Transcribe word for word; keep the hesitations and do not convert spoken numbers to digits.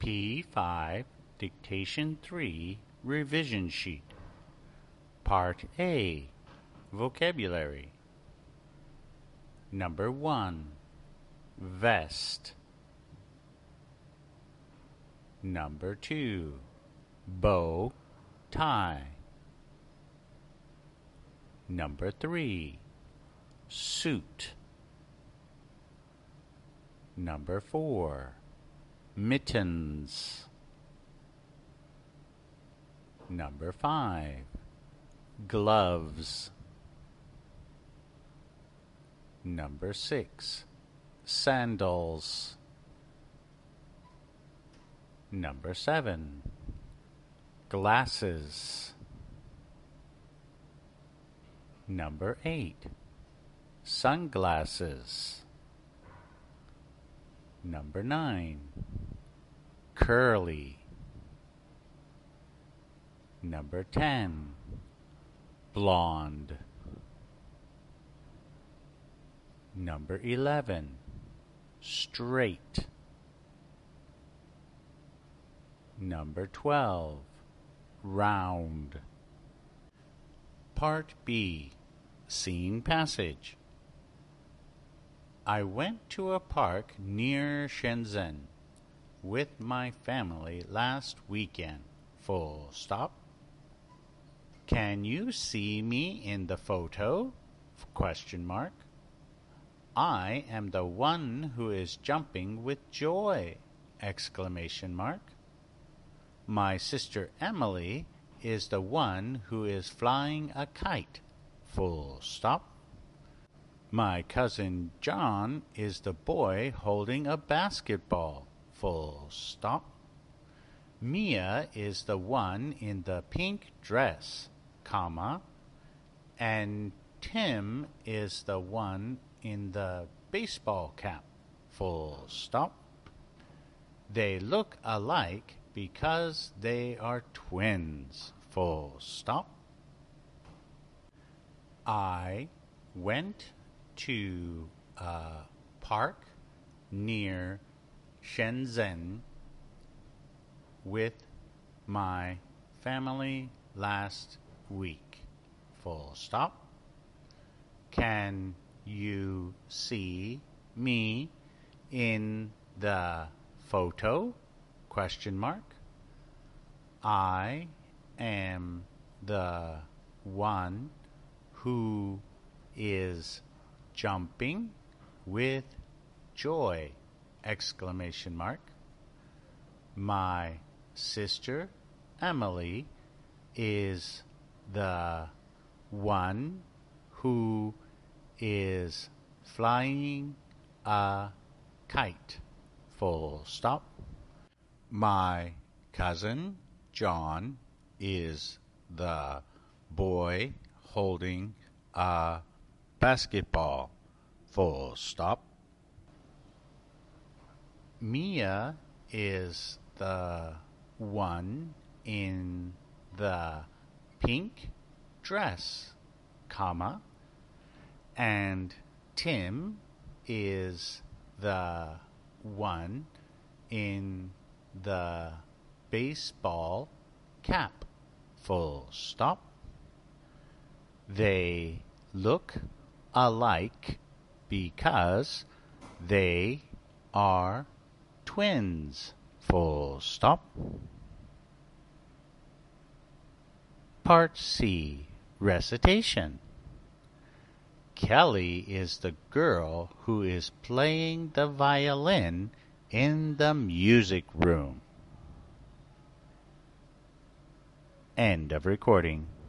P five, Dictation three, Revision Sheet. Part A, Vocabulary. Number one, vest. Number two, bow tie. Number three, suit. Number four, mittens. Number five, gloves. Number six, sandals. Number seven, glasses. Number eight, sunglasses. Number nine, curly. Number ten, blonde. Number eleven, straight. Number twelve, round. Part B, Scene Passage. I went to a park near Shenzhen with my family last weekend. Full stop. Can you see me in the photo? Question mark. I am the one who is jumping with joy! Exclamation mark. My sister Emily is the one who is flying a kite. Full stop. My cousin John is the boy holding a basketball. Full stop. Mia is the one in the pink dress, comma, and Tim is the one in the baseball cap. Full stop. They look alike because they are twins. Full stop. I went to a park near Shenzhen with my family last week. Full stop. Can you see me in the photo? Question mark. I am the one who is jumping with joy! Exclamation mark. My sister Emily is the one who is flying a kite. Full stop. My cousin John is the boy holding a basketball. Full stop. Mia is the one in the pink dress, comma, and Tim is the one in the baseball cap. Full stop. They look alike because they are twins. Full stop. Part C, Recitation. Kelly is the girl who is playing the violin in the music room. End of recording.